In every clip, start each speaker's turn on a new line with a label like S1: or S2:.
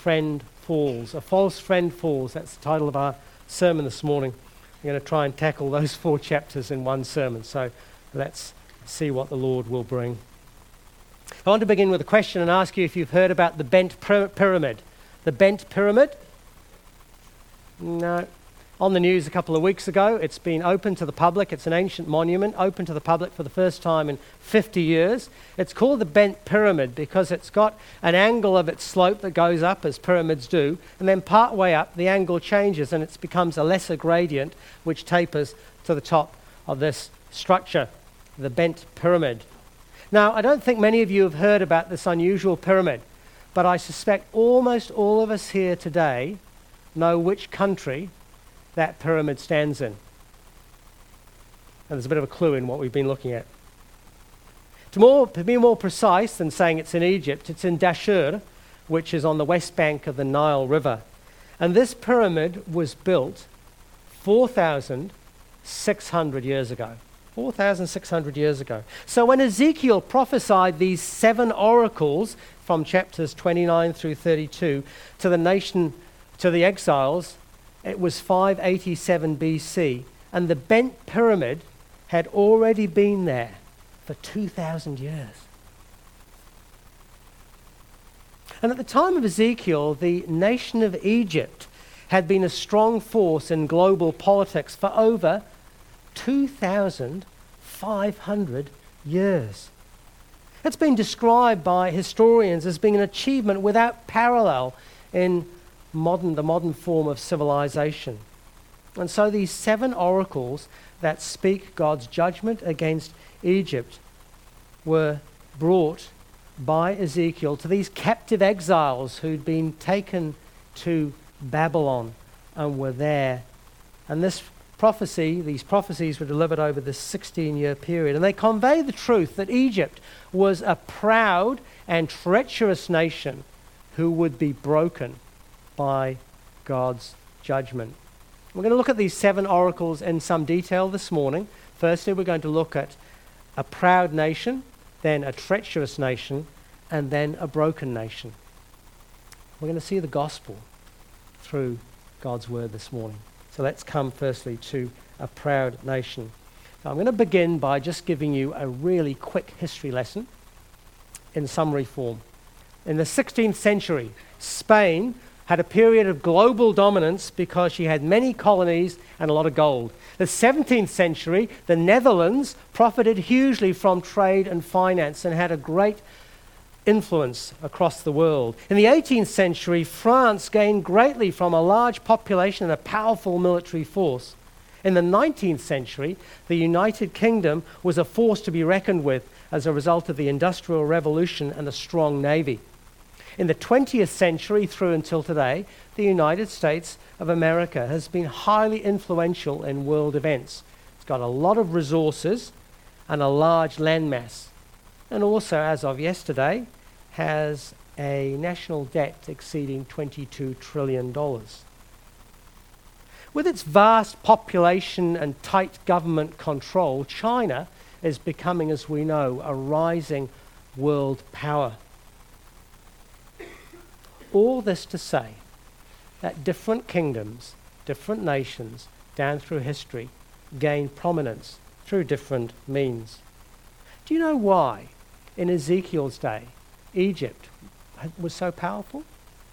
S1: friend falls. A false friend falls. That's the title of our sermon this morning. I'm going to try and tackle those 4 chapters in one sermon. So let's see what the Lord will bring. I want to begin with a question and ask you if you've heard about the bent pyramid. The bent pyramid? No. On the news a couple of weeks ago, it's been open to the public. It's an ancient monument, open to the public for the first time in 50 years. It's called the bent pyramid because it's got an angle of its slope that goes up, as pyramids do, and then part way up, the angle changes and it becomes a lesser gradient, which tapers to the top of this structure, the bent pyramid. Now, I don't think many of you have heard about this unusual pyramid, but I suspect almost all of us here today know which country that pyramid stands in. And there's a bit of a clue in what we've been looking at. To be more precise than saying it's in Egypt, it's in Dashur, which is on the west bank of the Nile River. And this pyramid was built 4,600 years ago. 4,600 years ago. So when Ezekiel prophesied these 7 oracles from chapters 29 through 32 to the nation, to the exiles, it was 587 BC, and the bent pyramid had already been there for 2,000 years. And at the time of Ezekiel, the nation of Egypt had been a strong force in global politics for over 2,500 years. It's been described by historians as being an achievement without parallel in the modern form of civilization. And so these 7 oracles that speak God's judgment against Egypt were brought by Ezekiel to these captive exiles who'd been taken to Babylon and were there. And these prophecies were delivered over this 16-year period. And they convey the truth that Egypt was a proud and treacherous nation who would be broken by God's judgment. We're going to look at these 7 oracles in some detail this morning. Firstly, we're going to look at a proud nation, then a treacherous nation, and then a broken nation. We're going to see the gospel through God's word this morning. So let's come firstly to a proud nation. Now, I'm going to begin by just giving you a really quick history lesson in summary form. In the 16th century, Spain had a period of global dominance because she had many colonies and a lot of gold. The 17th century, the Netherlands profited hugely from trade and finance and had a great influence across the world. In the 18th century, France gained greatly from a large population and a powerful military force. In the 19th century, the United Kingdom was a force to be reckoned with as a result of the Industrial Revolution and a strong navy. In the 20th century through until today, the United States of America has been highly influential in world events. It's got a lot of resources and a large landmass. And also, as of yesterday, has a national debt exceeding $22 trillion. With its vast population and tight government control, China is becoming, as we know, a rising world power. All this to say that different kingdoms, different nations, down through history, gain prominence through different means. Do you know why, in Ezekiel's day, Egypt was so powerful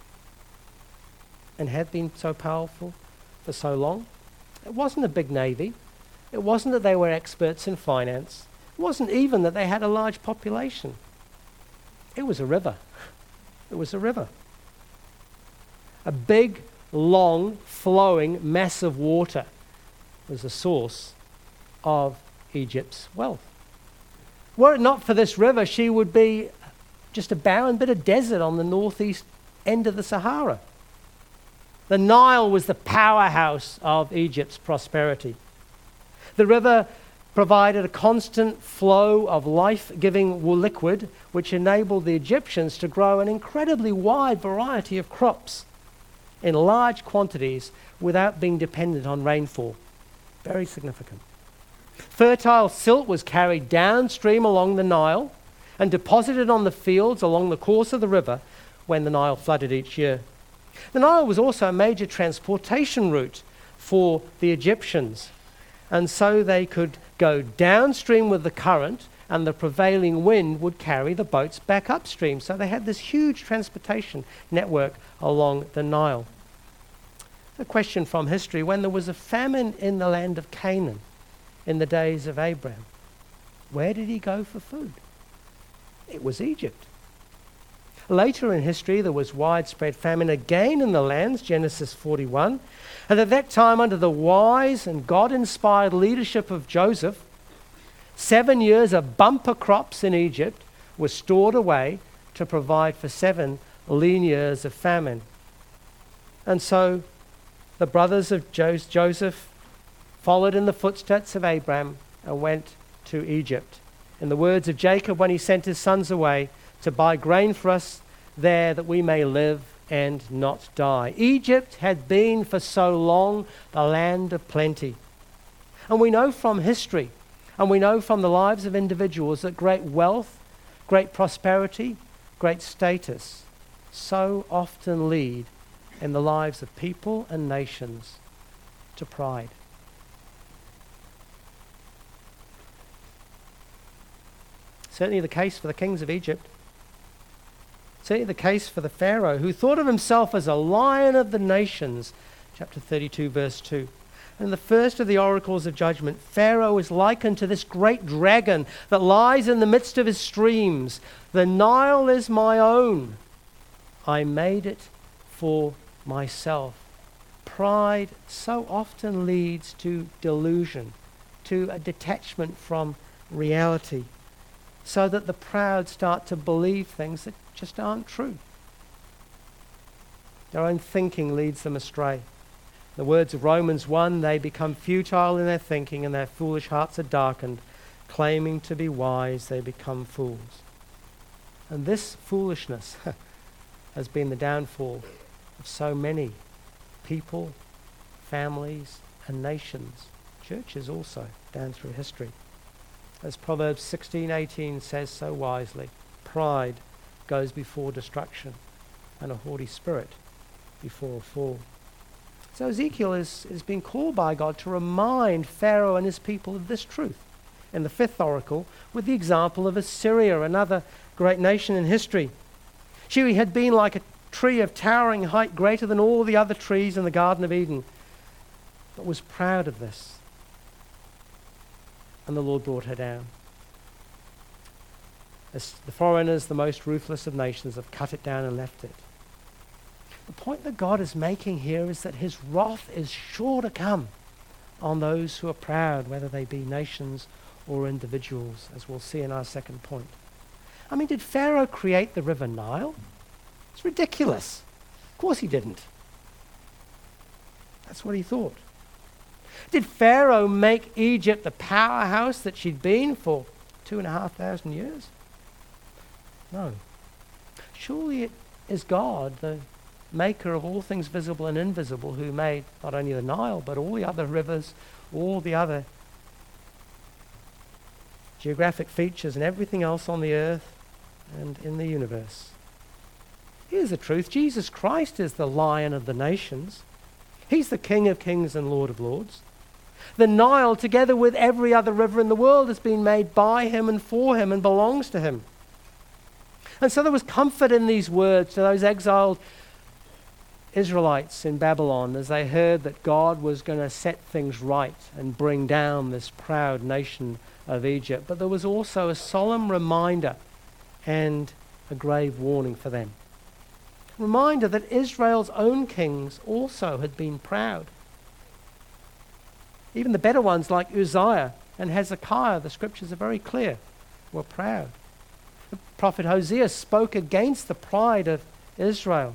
S1: and had been so powerful for so long? It wasn't a big navy. It wasn't that they were experts in finance. It wasn't even that they had a large population. It was a river. It was a river. A big, long, flowing mass of water was the source of Egypt's wealth. Were it not for this river, she would be just a barren bit of desert on the northeast end of the Sahara. The Nile was the powerhouse of Egypt's prosperity. The river provided a constant flow of life-giving liquid, which enabled the Egyptians to grow an incredibly wide variety of crops in large quantities without being dependent on rainfall. Very significant. Fertile silt was carried downstream along the Nile and deposited on the fields along the course of the river when the Nile flooded each year. The Nile was also a major transportation route for the Egyptians, and so they could go downstream with the current, and the prevailing wind would carry the boats back upstream. So they had this huge transportation network along the Nile. A question from history: when there was a famine in the land of Canaan in the days of Abraham, where did he go for food? It was Egypt. Later in history, there was widespread famine again in the lands, Genesis 41. And at that time, under the wise and God-inspired leadership of Joseph, 7 years of bumper crops in Egypt were stored away to provide for 7 lean years of famine. And so the brothers of Joseph followed in the footsteps of Abraham and went to Egypt. In the words of Jacob, when he sent his sons away to buy grain for us there that we may live and not die. Egypt had been for so long the land of plenty. And we know from history, and we know from the lives of individuals, that great wealth, great prosperity, great status so often lead in the lives of people and nations to pride. Certainly the case for the kings of Egypt. Certainly the case for the Pharaoh, who thought of himself as a lion of the nations. Chapter 32, verse 2. In the first of the oracles of judgment, Pharaoh is likened to this great dragon that lies in the midst of his streams. The Nile is my own. I made it for myself. Pride so often leads to delusion, to a detachment from reality, so that the proud start to believe things that just aren't true. Their own thinking leads them astray. In the words of Romans 1, they become futile in their thinking, and their foolish hearts are darkened. Claiming to be wise, they become fools. And this foolishness has been the downfall of so many people, families, and nations, churches also, down through history. As Proverbs 16:18 says so wisely, pride goes before destruction, and a haughty spirit before a fall. So Ezekiel is being called by God to remind Pharaoh and his people of this truth in the 5th oracle, with the example of Assyria, another great nation in history. She had been like a tree of towering height, greater than all the other trees in the Garden of Eden, but was proud of this. And the Lord brought her down. As the foreigners, the most ruthless of nations, have cut it down and left it. The point that God is making here is that his wrath is sure to come on those who are proud, whether they be nations or individuals, as we'll see in our second point. I mean, did Pharaoh create the river Nile? It's ridiculous. Of course he didn't. That's what he thought. Did Pharaoh make Egypt the powerhouse that she'd been for 2,500 years? No. Surely it is God, the maker of all things visible and invisible, who made not only the Nile, but all the other rivers, all the other geographic features and everything else on the earth and in the universe. Here's the truth. Jesus Christ is the Lion of the nations. He's the King of kings and Lord of lords. The Nile, together with every other river in the world, has been made by him and for him and belongs to him. And so there was comfort in these words to those exiled Israelites in Babylon as they heard that God was going to set things right and bring down this proud nation of Egypt. But there was also a solemn reminder and a grave warning for them. Reminder that Israel's own kings also had been proud. Even the better ones like Uzziah and Hezekiah, the scriptures are very clear, were proud. The prophet Hosea spoke against the pride of Israel.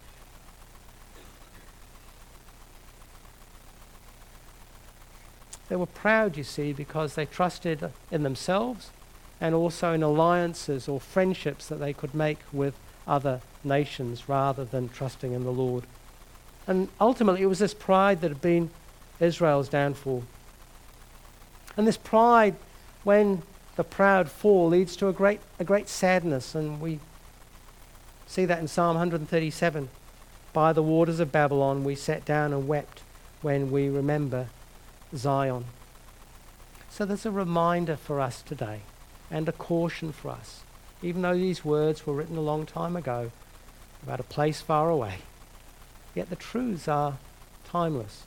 S1: They were proud, you see, because they trusted in themselves and also in alliances or friendships that they could make with other nations rather than trusting in the Lord. And ultimately it was this pride that had been Israel's downfall. And this pride, when the proud fall, leads to a great sadness, and we see that in Psalm 137. by the waters of Babylon, we sat down and wept when we remember Zion. So there's a reminder for us today and a caution for us, even though these words were written a long time ago about a place far away, yet the truths are timeless.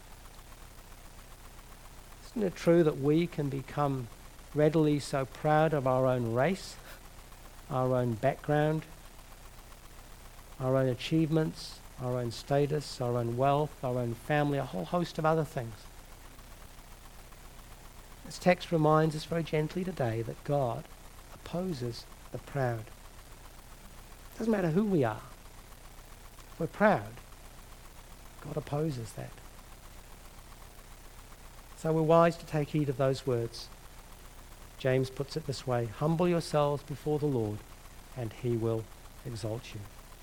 S1: Isn't it true that we can become readily so proud of our own race, our own background, our own achievements, our own status, our own wealth, our own family, a whole host of other things? This text reminds us very gently today that God opposes the proud. It doesn't matter who we are. If we're proud, God opposes that. So we're wise to take heed of those words. James puts it this way: humble yourselves before the Lord, and he will exalt you.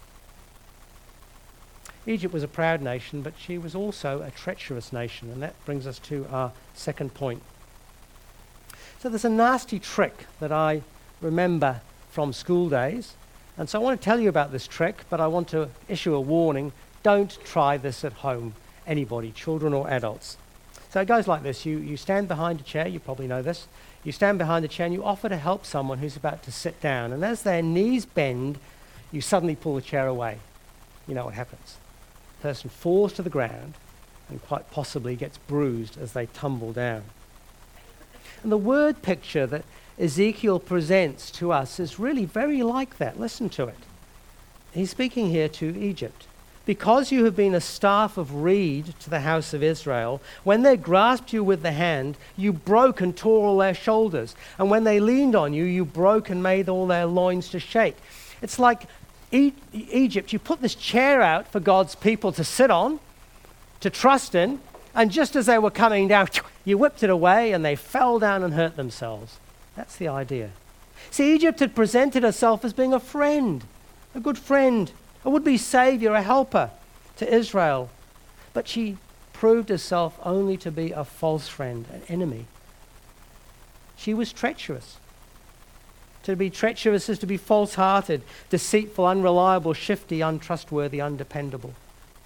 S1: Egypt was a proud nation, but she was also a treacherous nation, and that brings us to our second point. So there's a nasty trick that I remember from school days, and so I want to tell you about this trick, but I want to issue a warning: don't try this at home, anybody, children or adults. So it goes like this. You stand behind a chair, you probably know this. You stand behind the chair and you offer to help someone who's about to sit down, and as their knees bend, you suddenly pull the chair away. You know what happens. The person falls to the ground and quite possibly gets bruised as they tumble down. And the word picture that Ezekiel presents to us is really very like that. Listen to it. He's speaking here to Egypt. Because you have been a staff of reed to the house of Israel, when they grasped you with the hand, you broke and tore all their shoulders. And when they leaned on you, you broke and made all their loins to shake. It's like Egypt, you put this chair out for God's people to sit on, to trust in, and just as they were coming down, you whipped it away and they fell down and hurt themselves. That's the idea. See, Egypt had presented herself as being a friend, a good friend, a would-be savior, a helper to Israel. But she proved herself only to be a false friend, an enemy. She was treacherous. To be treacherous is to be false-hearted, deceitful, unreliable, shifty, untrustworthy, undependable.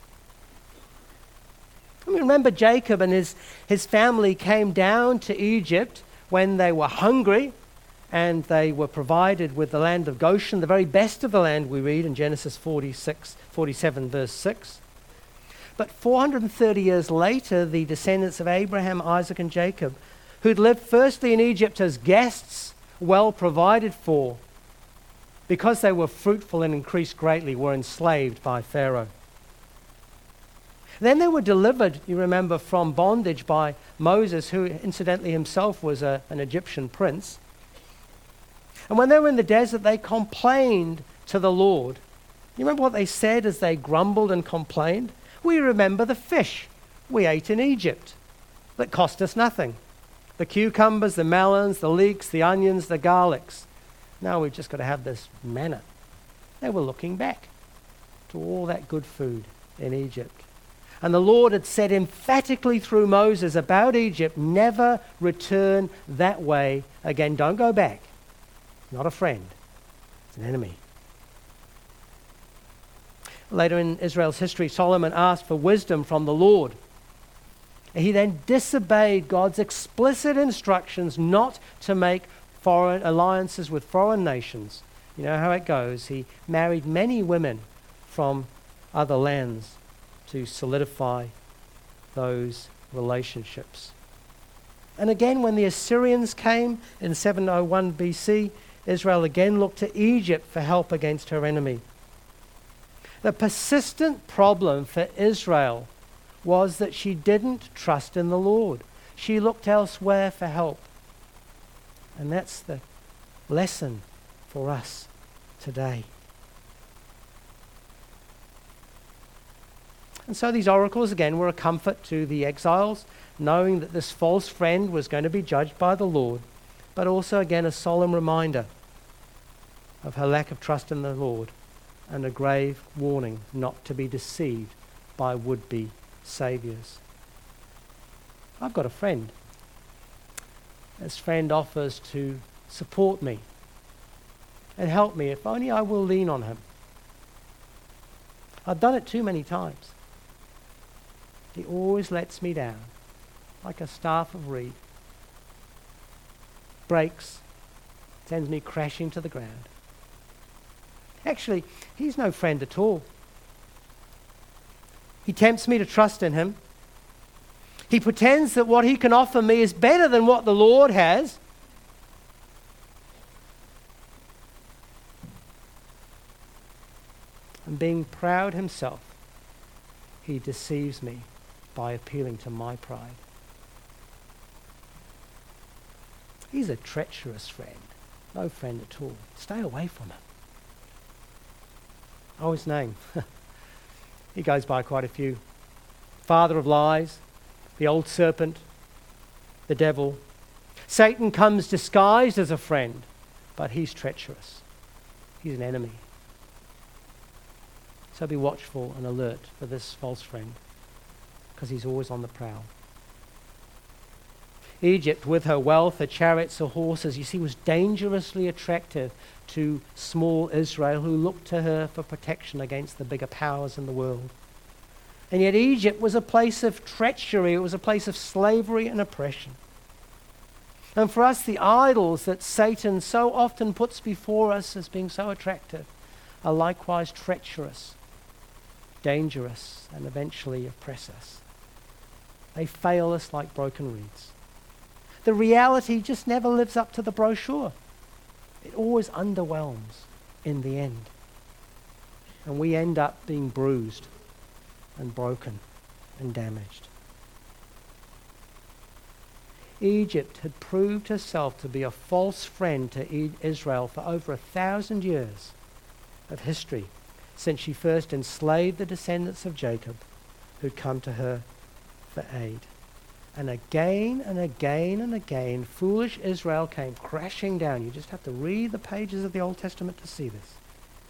S1: I mean, remember Jacob and his family came down to Egypt when they were hungry, and they were provided with the land of Goshen, the very best of the land, we read in Genesis 47, verse 6. But 430 years later, the descendants of Abraham, Isaac, and Jacob, who'd lived firstly in Egypt as guests, well provided for, because they were fruitful and increased greatly, were enslaved by Pharaoh. Then they were delivered, you remember, from bondage by Moses, who incidentally himself was an Egyptian prince. And when they were in the desert, they complained to the Lord. You remember what they said as they grumbled and complained? We remember the fish we ate in Egypt that cost us nothing. The cucumbers, the melons, the leeks, the onions, the garlics. Now we've just got to have this manna. They were looking back to all that good food in Egypt. And the Lord had said emphatically through Moses about Egypt, never return that way again. Don't go back. Not a friend, it's an enemy. Later in Israel's history, Solomon asked for wisdom from the Lord. He then disobeyed God's explicit instructions not to make foreign alliances with foreign nations. You know how it goes. He married many women from other lands to solidify those relationships. And again, when the Assyrians came in 701 BC, Israel again looked to Egypt for help against her enemy. The persistent problem for Israel was that she didn't trust in the Lord. She looked elsewhere for help. And that's the lesson for us today. And so these oracles, again, were a comfort to the exiles, knowing that this false friend was going to be judged by the Lord, but also, again, a solemn reminder of her lack of trust in the Lord and a grave warning not to be deceived by would-be saviors. I've got a friend. This friend offers to support me and help me if only I will lean on him. I've done it too many times. He always lets me down, like a staff of reed. Breaks, sends me crashing to the ground. Actually, he's no friend at all. He tempts me to trust in him. He pretends that what he can offer me is better than what the Lord has. And being proud himself, he deceives me by appealing to my pride. He's a treacherous friend. No friend at all. Stay away from him. Oh, his name. He goes by quite a few. Father of lies, the old serpent, the devil. Satan comes disguised as a friend, but he's treacherous. He's an enemy. So be watchful and alert for this false friend, because he's always on the prowl. Egypt, with her wealth, her chariots, her horses, you see, was dangerously attractive to small Israel, who looked to her for protection against the bigger powers in the world. And yet Egypt was a place of treachery. It was a place of slavery and oppression. And for us, the idols that Satan so often puts before us as being so attractive are likewise treacherous, dangerous, and eventually oppress us. They fail us like broken reeds. The reality just never lives up to the brochure. It always underwhelms in the end. And we end up being bruised and broken and damaged. Egypt had proved herself to be a false friend to Israel for over 1,000 years of history, since she first enslaved the descendants of Jacob who'd come to her for aid. And again and again and again, foolish Israel came crashing down. You just have to read the pages of the Old Testament to see this.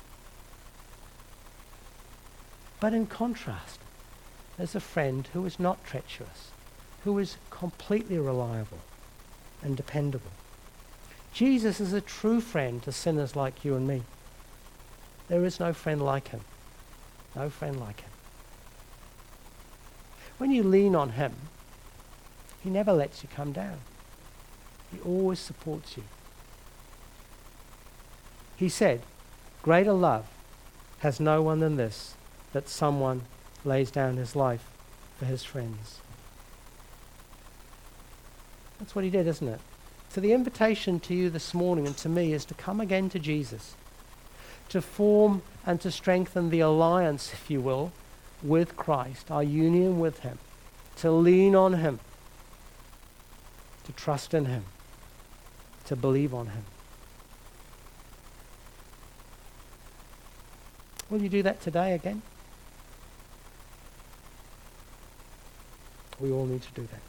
S1: But in contrast, there's a friend who is not treacherous, who is completely reliable and dependable. Jesus is a true friend to sinners like you and me. There is no friend like him. No friend like him. When you lean on him, he never lets you come down. He always supports you. He said, "Greater love has no one than this, that someone lays down his life for his friends." That's what he did, isn't it? So the invitation to you this morning and to me is to come again to Jesus, to form and to strengthen the alliance, if you will, with Christ, our union with him, to lean on him, to trust in him, to believe on him. Will you do that today again? We all need to do that.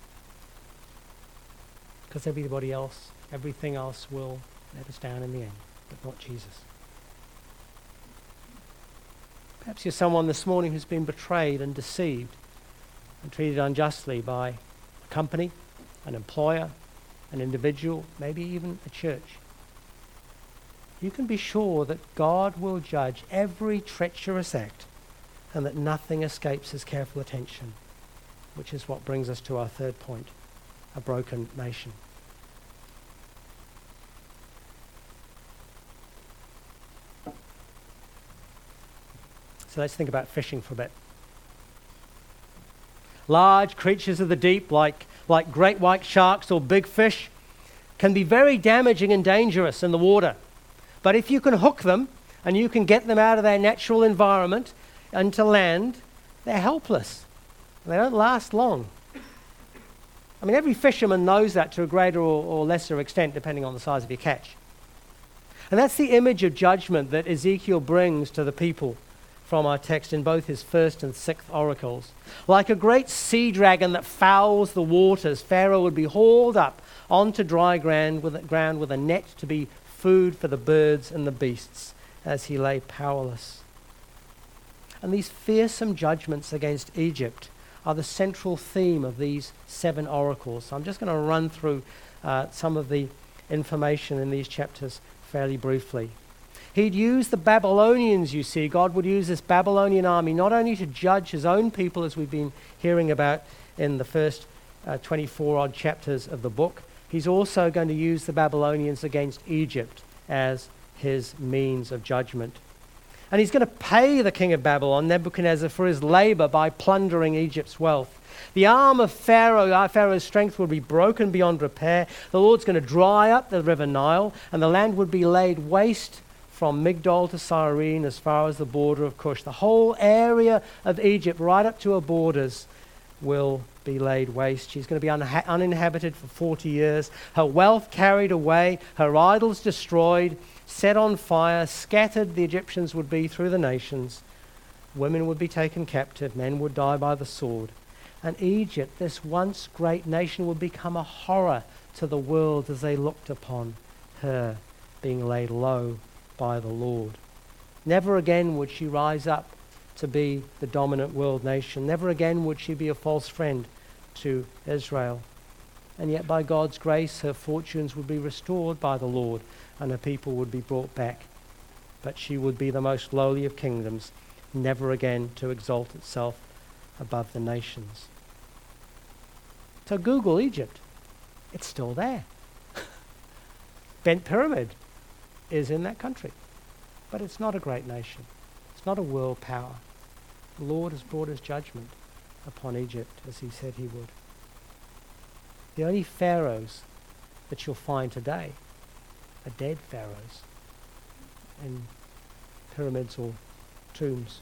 S1: Because everything else will let us down in the end, but not Jesus. Perhaps you're someone this morning who's been betrayed and deceived and treated unjustly by a company, an employer, an individual, maybe even a church. You can be sure that God will judge every treacherous act and that nothing escapes his careful attention, which is what brings us to our third point, a broken nation. So let's think about fishing for a bit. Large creatures of the deep, like great white sharks or big fish, can be very damaging and dangerous in the water. But if you can hook them and you can get them out of their natural environment and to land, they're helpless. They don't last long. I mean, every fisherman knows that to a greater or lesser extent, depending on the size of your catch. And that's the image of judgment that Ezekiel brings to the people from our text in both his first and sixth oracles. Like a great sea dragon that fouls the waters, Pharaoh would be hauled up onto dry ground with a net to be food for the birds and the beasts as he lay powerless. And these fearsome judgments against Egypt are the central theme of these 7 oracles. So I'm just going to run through some of the information in these chapters fairly briefly. He'd use the Babylonians, you see. God would use this Babylonian army not only to judge his own people, as we've been hearing about in the first 24-odd chapters of the book. He's also going to use the Babylonians against Egypt as his means of judgment. And he's going to pay the king of Babylon, Nebuchadnezzar, for his labor by plundering Egypt's wealth. The arm of Pharaoh, Pharaoh's strength, would be broken beyond repair. The Lord's going to dry up the river Nile, and the land would be laid waste from Migdol to Cyrene as far as the border of Cush. The whole area of Egypt, right up to her borders, will be laid waste. She's going to be uninhabited for 40 years. Her wealth carried away, her idols destroyed, set on fire, scattered the Egyptians would be through the nations. Women would be taken captive, men would die by the sword. And Egypt, this once great nation, would become a horror to the world as they looked upon her being laid low by the Lord. Never again would she rise up to be the dominant world nation. Never again would she be a false friend to Israel. And yet by God's grace, her fortunes would be restored by the Lord, and her people would be brought back. But she would be the most lowly of kingdoms, never again to exalt itself above the nations. So Google Egypt. It's still there. Bent Pyramid is in that country. But it's not a great nation. It's not a world power. The Lord has brought his judgment upon Egypt, as he said he would. The only pharaohs that you'll find today are dead pharaohs in pyramids or tombs.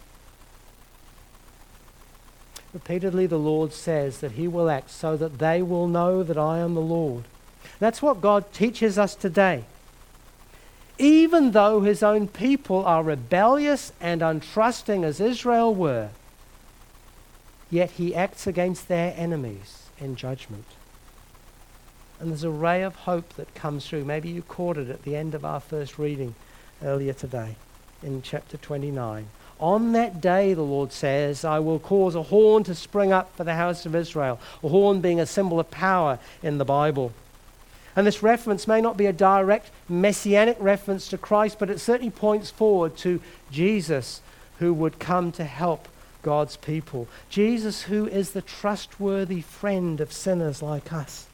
S1: Repeatedly, the Lord says that he will act so that they will know that I am the Lord. That's what God teaches us today. Even though his own people are rebellious and untrusting as Israel were, yet he acts against their enemies in judgment. And there's a ray of hope that comes through. Maybe you caught it at the end of our first reading earlier today in chapter 29. On that day, the Lord says, I will cause a horn to spring up for the house of Israel, a horn being a symbol of power in the Bible. And this reference may not be a direct messianic reference to Christ, but it certainly points forward to Jesus, who would come to help God's people. Jesus, who is the trustworthy friend of sinners like us,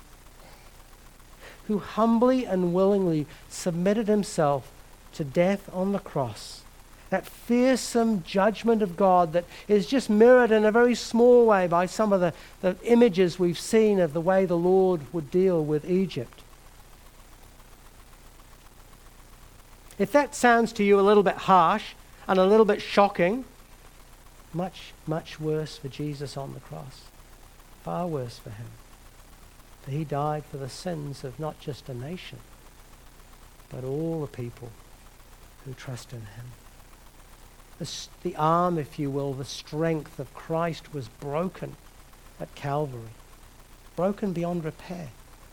S1: who humbly and willingly submitted himself to death on the cross. That fearsome judgment of God that is just mirrored in a very small way by some of the images we've seen of the way the Lord would deal with Egypt. If that sounds to you a little bit harsh and a little bit shocking, much, much worse for Jesus on the cross. Far worse for him. For he died for the sins of not just a nation, but all the people who trust in him. The arm, if you will, the strength of Christ was broken at Calvary. Broken beyond repair.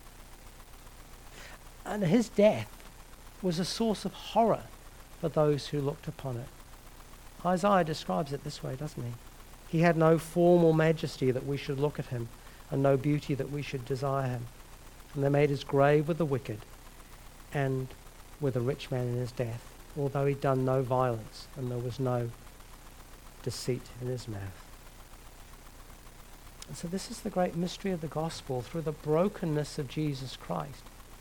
S1: And his death was a source of horror for those who looked upon it. Isaiah describes it this way, doesn't he? He had no form or majesty that we should look at him, and no beauty that we should desire him. And they made his grave with the wicked and with a rich man in his death, although he'd done no violence and there was no deceit in his mouth. And so this is the great mystery of the gospel. Through the brokenness of Jesus Christ,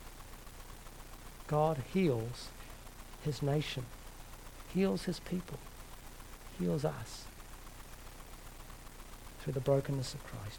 S1: God heals his nation, heals his people, heals us through the brokenness of Christ.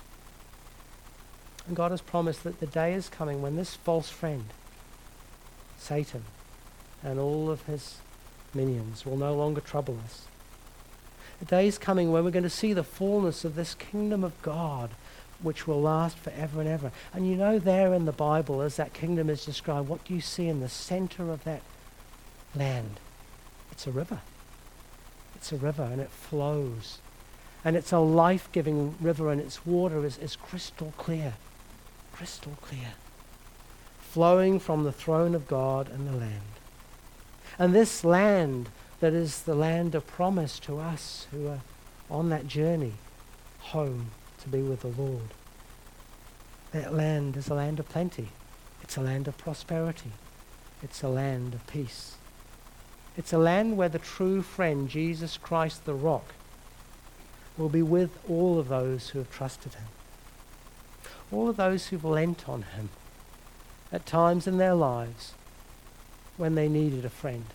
S1: And God has promised that the day is coming when this false friend, Satan, and all of his minions will no longer trouble us. The day is coming when we're going to see the fullness of this kingdom of God, which will last forever and ever. And you know, there in the Bible, as that kingdom is described, what do you see in the center of that land? It's a river. It's a river, and it flows. And it's a life-giving river, and its water is crystal clear. Crystal clear. Flowing from the throne of God and the land. And this land that is the land of promise to us who are on that journey home to be with the Lord. That land is a land of plenty. It's a land of prosperity. It's a land of peace. It's a land where the true friend, Jesus Christ the rock, will be with all of those who have trusted him. All of those who've lent on him at times in their lives when they needed a friend.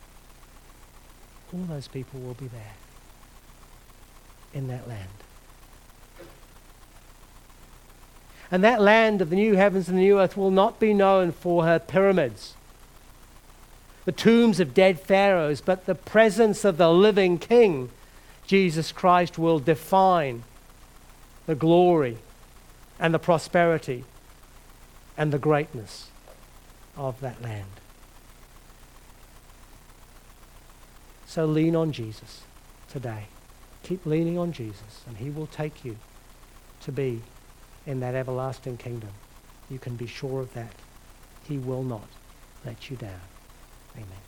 S1: All those people will be there in that land. And that land of the new heavens and the new earth will not be known for her pyramids, the tombs of dead pharaohs, but the presence of the living King, Jesus Christ, will define the glory and the prosperity and the greatness of that land. So lean on Jesus today. Keep leaning on Jesus, and he will take you to be in that everlasting kingdom. You can be sure of that. He will not let you down. Amen.